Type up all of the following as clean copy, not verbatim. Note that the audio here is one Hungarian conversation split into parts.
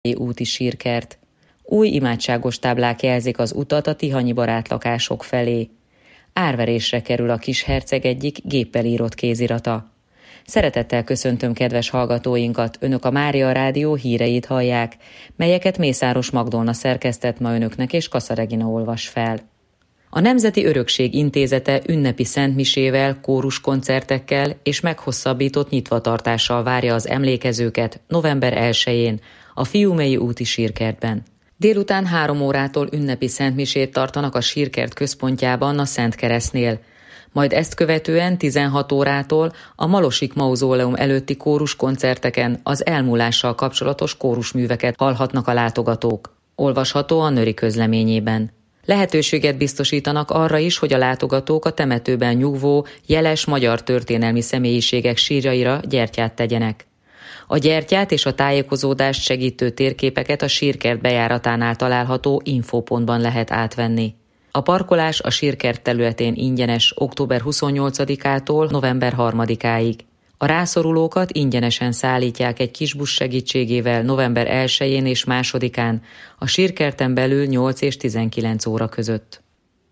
úti sírkert. Új imádságos táblák jelzik az utat a tihanyi barátlakások felé. Árverésre kerül a kisherceg egyik géppel írott kézirata. Szeretettel köszöntöm kedves hallgatóinkat, önök a Mária Rádió híreit hallják, melyeket Mészáros Magdolna szerkesztett ma önöknek és Kassa Regina olvas fel. A Nemzeti Örökség Intézete ünnepi szentmisével, kóruskoncertekkel és meghosszabbított nyitvatartással várja az emlékezőket november 1-én a Fiumei úti sírkertben. Délután 3 órától ünnepi szentmisét tartanak a sírkert központjában a Szent Keresztnél, majd ezt követően 16 órától a Malosik Mauzóleum előtti kóruskoncerteken az elmúlással kapcsolatos kórusműveket hallhatnak a látogatók. Olvasható a Nöri közleményében. Lehetőséget biztosítanak arra is, hogy a látogatók a temetőben nyugvó, jeles magyar történelmi személyiségek sírjaira gyertyát tegyenek. A gyertyát és a tájékozódást segítő térképeket a sírkert bejáratánál található infópontban lehet átvenni. A parkolás a sírkert területén ingyenes október 28-ától november 3-áig. A rászorulókat ingyenesen szállítják egy kisbusz segítségével november 1-én és 2-án a sírkerten belül 8 és 19 óra között.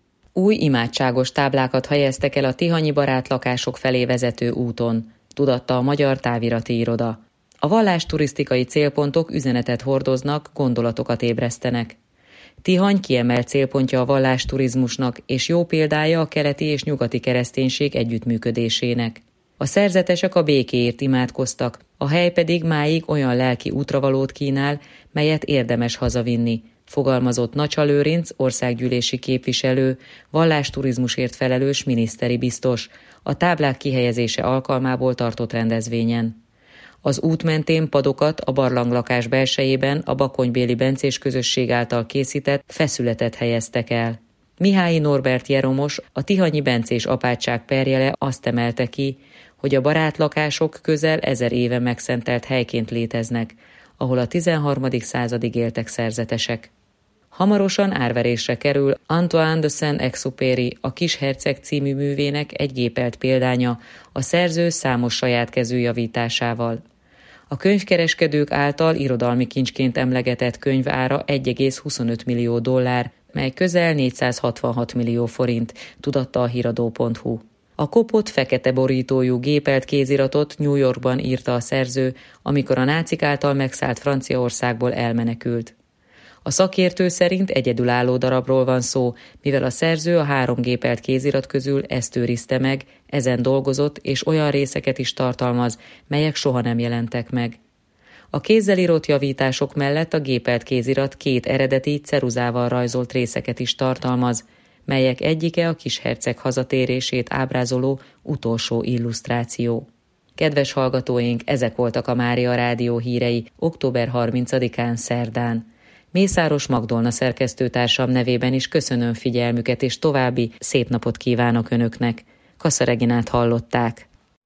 Új imádságos táblákat helyeztek el a tihanyi barátlakások felé vezető úton, tudatta a Magyar Távirati Iroda. A vallásturisztikai célpontok üzenetet hordoznak, gondolatokat ébresztenek. Tihany kiemelt célpontja a vallásturizmusnak és jó példája a keleti és nyugati kereszténység együttműködésének. A szerzetesek a békéért imádkoztak, a hely pedig máig olyan lelki útravalót kínál, melyet érdemes hazavinni, fogalmazott Nacsa Lőrinc, országgyűlési képviselő, vallásturizmusért felelős miniszteri biztos, a táblák kihelyezése alkalmából tartott rendezvényen. Az út mentén padokat a barlanglakás belsejében a bakonybéli bencés közösség által készített feszületet helyeztek el. Mihályi Norbert Jeromos, a tihanyi bencés apátság perjele azt emelte ki, hogy a barátlakások közel 1000 éve megszentelt helyként léteznek, ahol a 13. századig éltek szerzetesek. Hamarosan árverésre kerül Antoine de Saint-Exupéry, a Kisherceg című művének egy gépelt példánya, a szerző számos saját kezű javításával. A könyvkereskedők által irodalmi kincsként emlegetett könyv ára 1,25 millió dollár, mely közel 466 millió forint, tudatta a híradó.hu. A kopott fekete borítójú gépelt kéziratot New Yorkban írta a szerző, amikor a nácik által megszállt Franciaországból elmenekült. A szakértő szerint egyedülálló darabról van szó, mivel a szerző a 3 gépelt kézirat közül ezt őrizte meg, ezen dolgozott és olyan részeket is tartalmaz, melyek soha nem jelentek meg. A kézzel írott javítások mellett a gépelt kézirat 2 eredeti ceruzával rajzolt részeket is tartalmaz, melyek egyike a kisherceg hazatérését ábrázoló utolsó illusztráció. Kedves hallgatóink, ezek voltak a Mária Rádió hírei október 30-án szerdán. Mészáros Magdolna szerkesztőtársam nevében is köszönöm figyelmüket, és további szép napot kívánok önöknek. Kassa Reginát hallották.